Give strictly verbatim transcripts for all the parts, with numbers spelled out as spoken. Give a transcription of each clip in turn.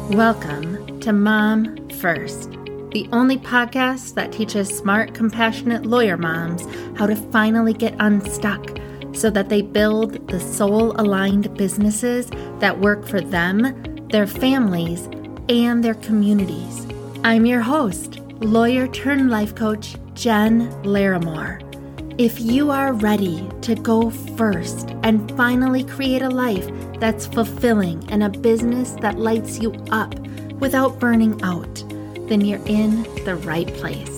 Welcome to Mom First, the only podcast that teaches smart, compassionate lawyer moms how to finally get unstuck so that they build the soul-aligned businesses that work for them, their families, and their communities. I'm your host, lawyer turned life coach, Jen Larimore. If you are ready to go first and finally create a life that's fulfilling and a business that lights you up without burning out, then you're in the right place.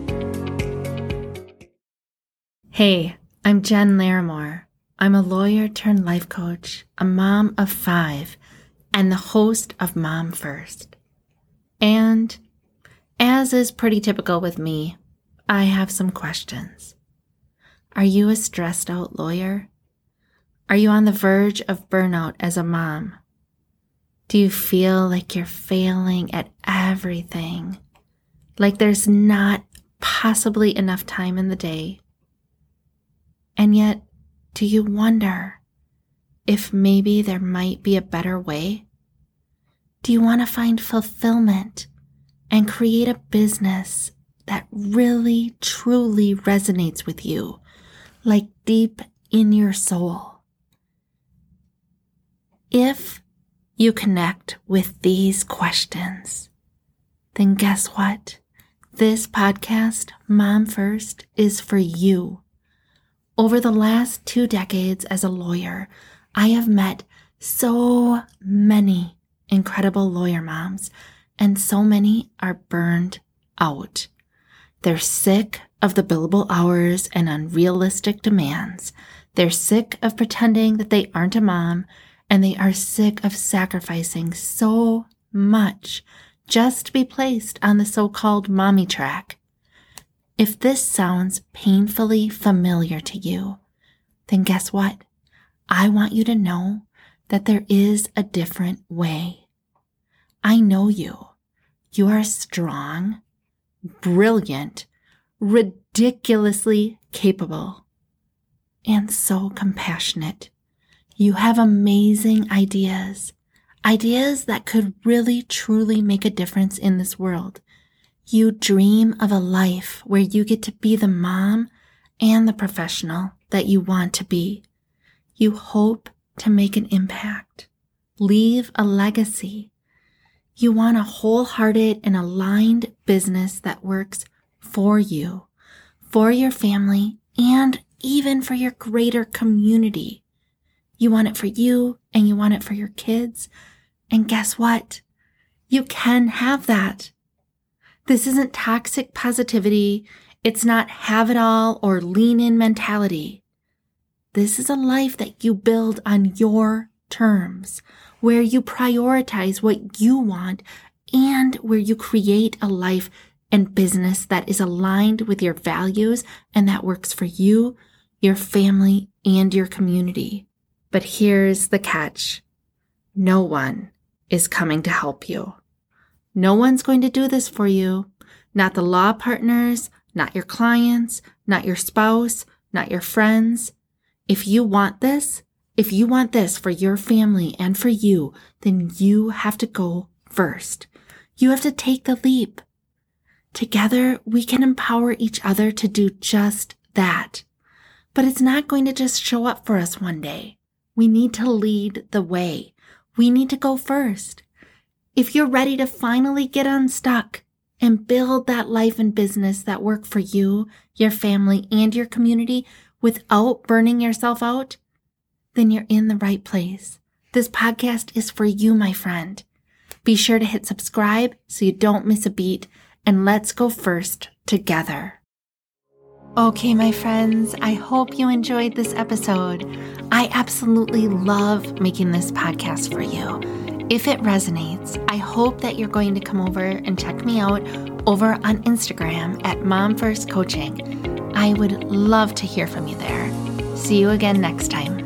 Hey, I'm Jen Larimore. I'm a lawyer turned life coach, a mom of five, and the host of Mom First. And as is pretty typical with me, I have some questions. Are you a stressed out lawyer? Are you on the verge of burnout as a mom? Do you feel like you're failing at everything? Like there's not possibly enough time in the day? And yet, do you wonder if maybe there might be a better way? Do you want to find fulfillment and create a business that really, truly resonates with you, like deep in your soul? If you connect with these questions, then guess what? This podcast, Mom First, is for you. Over the last two decades as a lawyer, I have met so many incredible lawyer moms, and so many are burned out. They're sick of the billable hours and unrealistic demands. They're sick of pretending that they aren't a mom, and they are sick of sacrificing so much just to be placed on the so-called mommy track. If this sounds painfully familiar to you, then guess what? I want you to know that there is a different way. I know you. You are strong, brilliant, ridiculously capable, and so compassionate. You have amazing ideas, ideas that could really, truly make a difference in this world. You dream of a life where you get to be the mom and the professional that you want to be. You hope to make an impact, leave a legacy. You want a wholehearted and aligned business that works for you, for your family, and even for your greater community. You want it for you, and you want it for your kids. And guess what? You can have that. This isn't toxic positivity. It's not have it all or lean in mentality. This is a life that you build on your terms, where you prioritize what you want and where you create a life and business that is aligned with your values and that works for you, your family, and your community. But here's the catch. No one is coming to help you. No one's going to do this for you. Not the law partners, not your clients, not your spouse, not your friends. If you want this, if you want this for your family and for you, then you have to go first. You have to take the leap. Together, we can empower each other to do just that. But it's not going to just show up for us one day. We need to lead the way. We need to go first. If you're ready to finally get unstuck and build that life and business that work for you, your family, and your community without burning yourself out, then you're in the right place. This podcast is for you, my friend. Be sure to hit subscribe so you don't miss a beat, and let's go first together. Okay, my friends, I hope you enjoyed this episode. I absolutely love making this podcast for you. If it resonates, I hope that you're going to come over and check me out over on Instagram at Mom First Coaching. I would love to hear from you there. See you again next time.